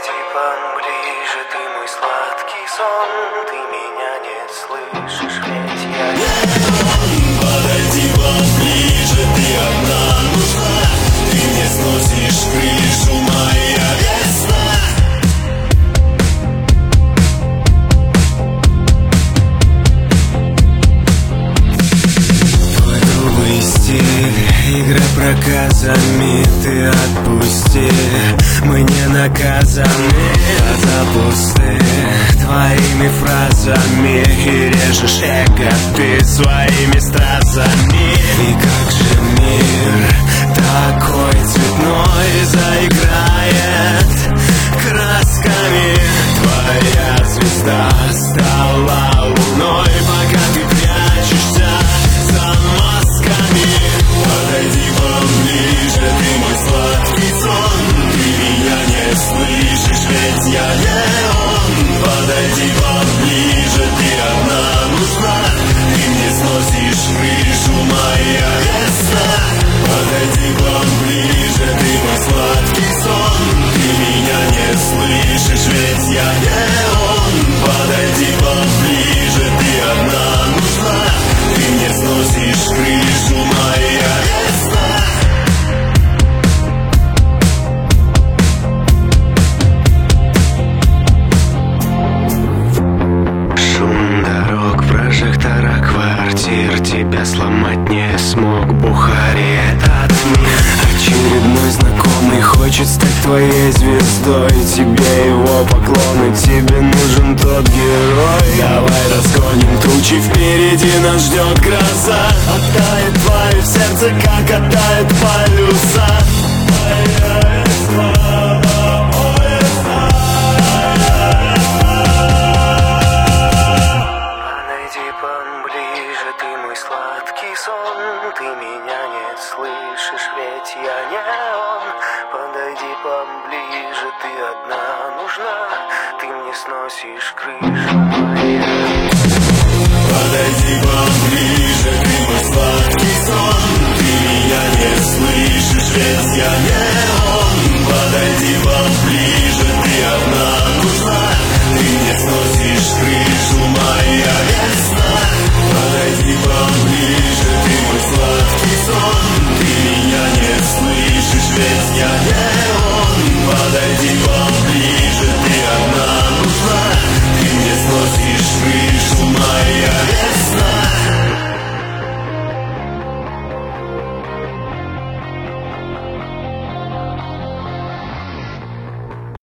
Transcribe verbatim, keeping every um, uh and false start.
Подойди поближе, ты мой сладкий сон. Ты меня не слышишь, ведь я не он. Подойди поближе, ты одна нужна. Ты мне сносишь крышу, моя весна. Твой грубый стиль, игра проказами, ты отпусти. Мы не наказаны, глаза пусты твоими фразами. И режешь эго ты своими стразами. И как же мир такой цветной заиграет красками. Твоя звезда стала луной, пока ты прячешься за масками. Подойди поближе, ты мой сладкий сон. Ты меня не слышишь, ведь я не он. Подойди поближе, ты одна нужна. Ты мне сносишь крышу, моя весна. Подойди поближе, ты мой сладкий сон. Ты меня не слышишь, ведь я не он. Подойди поближе, ты одна нужна. Ты мне сносишь крышу, моя весна. Шум дорог, прожектора квартир тебя сломать не смог. Бухари этот мир. Очередной знакомый хочет стать твоей звездой. Тебе его поклоны, тебе нужен тот герой. Давай разгоним тучи, впереди нас ждет гроза. Оттает твое сердце, как оттает полюса. Моя весна, моя весна. Подойди поближе, ты мой сладкий сон. Ты меня не слышишь, ведь я не он. Подойди поближе, ты одна нужна. Ты мне сносишь крышу, моя. Подойди поближе, ты мой сладкий сон. Ты меня не слышишь, ведь я не он.